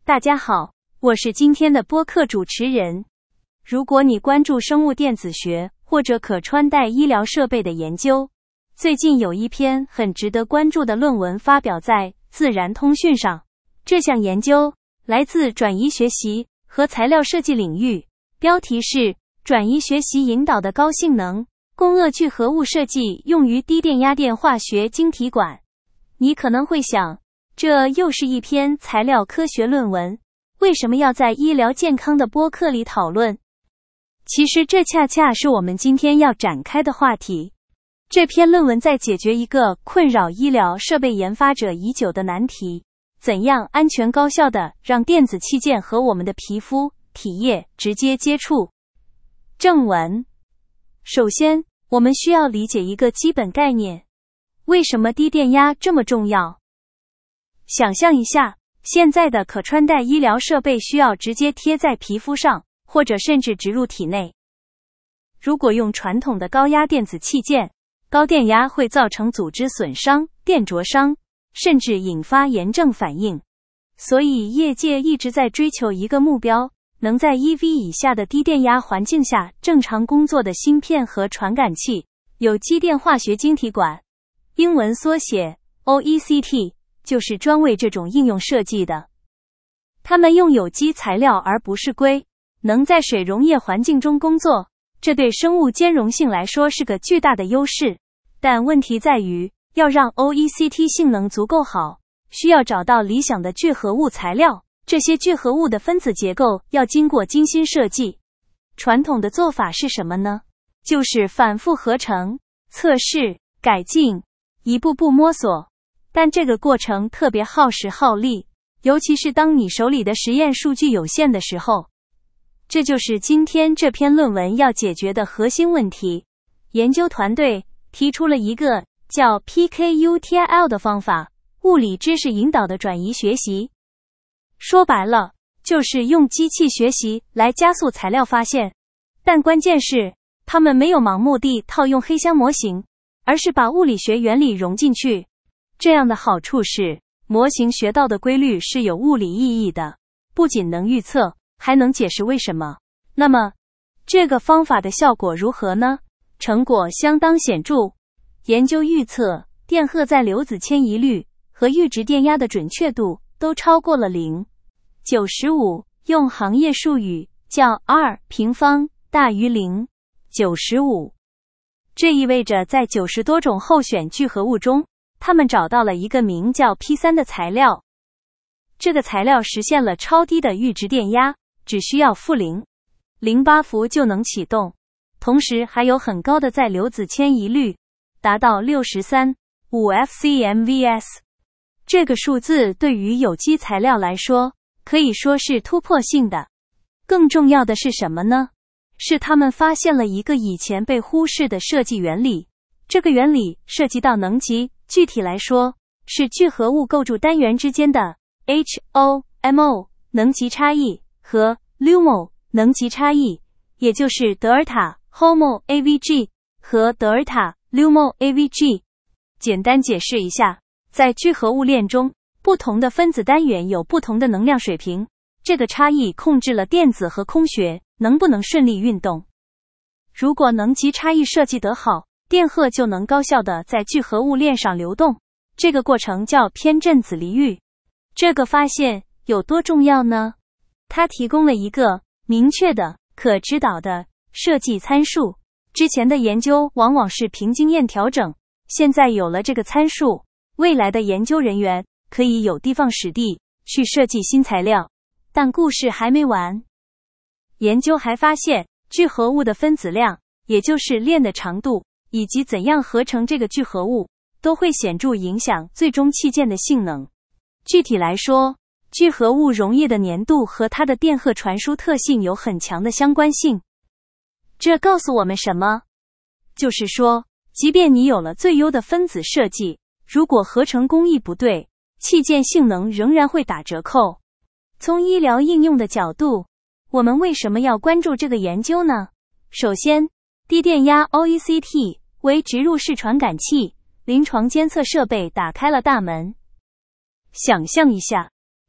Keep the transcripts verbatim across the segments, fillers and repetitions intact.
大家好，我是今天的播客主持人。如果你关注生物电子学或者可穿戴医疗设备的研究，最近有一篇很值得关注的论文发表在《自然通讯》上。这项研究来自转移学习和材料设计领域，标题是转移学习引导的高性能共轭聚合物设计用于低电压电化学晶体管。你可能会想，这又是一篇材料科学论文，为什么要在医疗健康的播客里讨论？其实这恰恰是我们今天要展开的话题。这篇论文在解决一个困扰医疗设备研发者已久的难题：怎样安全高效地让电子器件和我们的皮肤、体液直接接触。正文。首先，我们需要理解一个基本概念：为什么低电压这么重要？想象一下，现在的可穿戴医疗设备需要直接贴在皮肤上，或者甚至植入体内。如果用传统的高压电子器件，高电压会造成组织损伤、电灼伤，甚至引发炎症反应。所以业界一直在追求一个目标，能在 一伏 以下的低电压环境下正常工作的芯片和传感器，有机电化学晶体管，英文缩写 O E C T。就是专为这种应用设计的。它们用有机材料而不是硅，能在水溶液环境中工作，这对生物兼容性来说是个巨大的优势。但问题在于，要让 O E C T 性能足够好，需要找到理想的聚合物材料，这些聚合物的分子结构要经过精心设计。传统的做法是什么呢？就是反复合成、测试、改进，一步步摸索。但这个过程特别耗时耗力，尤其是当你手里的实验数据有限的时候。这就是今天这篇论文要解决的核心问题。研究团队提出了一个叫 P K U T I L 的方法，物理知识引导的转移学习。说白了，就是用机器学习来加速材料发现。但关键是，他们没有盲目地套用黑箱模型，而是把物理学原理融进去。这样的好处是，模型学到的规律是有物理意义的，不仅能预测，还能解释为什么。那么，这个方法的效果如何呢？成果相当显著。研究预测电荷载流子迁移率和阈值电压的准确度都超过了零。九十五，用行业术语叫 R 平方大于零。九十五。这意味着在九十多种候选聚合物中，他们找到了一个名叫 P 三 的材料。这个材料实现了超低的阈值电压，只需要负零点零八伏就能启动，同时还有很高的载流子迁移率，达到 六十三点五 F C M V S。 这个数字对于有机材料来说，可以说是突破性的。更重要的是什么呢？是他们发现了一个以前被忽视的设计原理。这个原理涉及到能级，具体来说，是聚合物构筑单元之间的 H O M O 能级差异和 LUMO 能级差异，也就是德尔塔 HOMO A V G 和德尔塔 LUMO A V G。 简单解释一下，在聚合物链中，不同的分子单元有不同的能量水平，这个差异控制了电子和空穴能不能顺利运动。如果能级差异设计得好，电荷就能高效地在聚合物链上流动，这个过程叫偏振子离域。这个发现有多重要呢？它提供了一个明确的、可指导的设计参数。之前的研究往往是凭经验调整，现在有了这个参数，未来的研究人员可以有的放矢地去设计新材料。但故事还没完。研究还发现，聚合物的分子量，也就是链的长度，以及怎样合成这个聚合物，都会显著影响最终器件的性能。具体来说，聚合物溶液的粘度和它的电荷传输特性有很强的相关性。这告诉我们什么？就是说，即便你有了最优的分子设计，如果合成工艺不对，器件性能仍然会打折扣。从医疗应用的角度，我们为什么要关注这个研究呢？首先，低电压 O E C T 为植入式传感器，临床监测设备打开了大门。想象一下，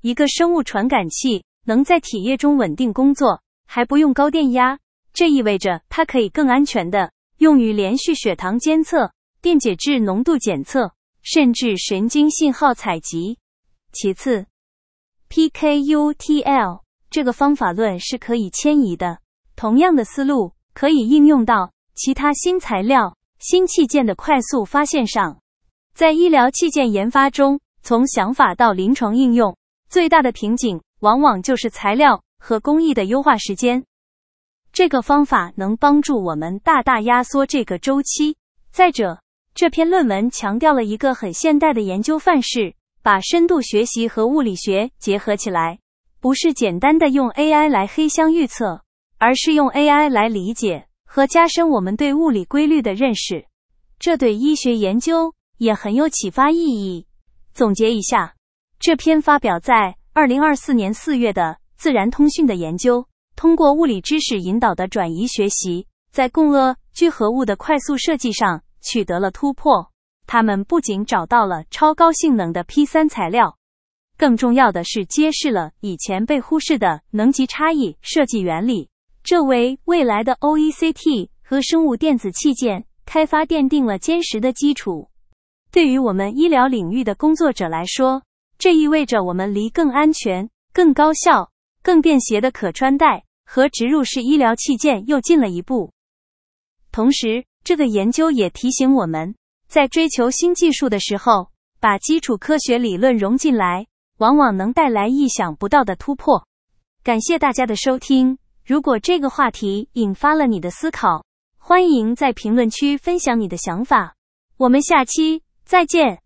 一个生物传感器能在体液中稳定工作，还不用高电压，这意味着它可以更安全地用于连续血糖监测、电解质浓度检测，甚至神经信号采集。其次 ，P K U T L 这个方法论是可以迁移的，同样的思路可以应用到其他新材料、新器件的快速发现上。在医疗器件研发中，从想法到临床应用，最大的瓶颈往往就是材料和工艺的优化时间。这个方法能帮助我们大大压缩这个周期。再者，这篇论文强调了一个很现代的研究范式，把深度学习和物理学结合起来，不是简单的用 A I 来黑箱预测，而是用 A I 来理解和加深我们对物理规律的认识。这对医学研究也很有启发意义。总结一下，这篇发表在二零二四年四月的《自然通讯》的研究，通过物理知识引导的转移学习，在共轭聚合物的快速设计上取得了突破。他们不仅找到了超高性能的 P 三 材料，更重要的是揭示了以前被忽视的能级差异设计原理，这为未来的 O E C T 和生物电子器件开发奠定了坚实的基础。对于我们医疗领域的工作者来说，这意味着我们离更安全、更高效、更便携的可穿戴和植入式医疗器件又近了一步。同时，这个研究也提醒我们，在追求新技术的时候，把基础科学理论融进来，往往能带来意想不到的突破。感谢大家的收听，如果这个话题引发了你的思考，欢迎在评论区分享你的想法。我们下期再见。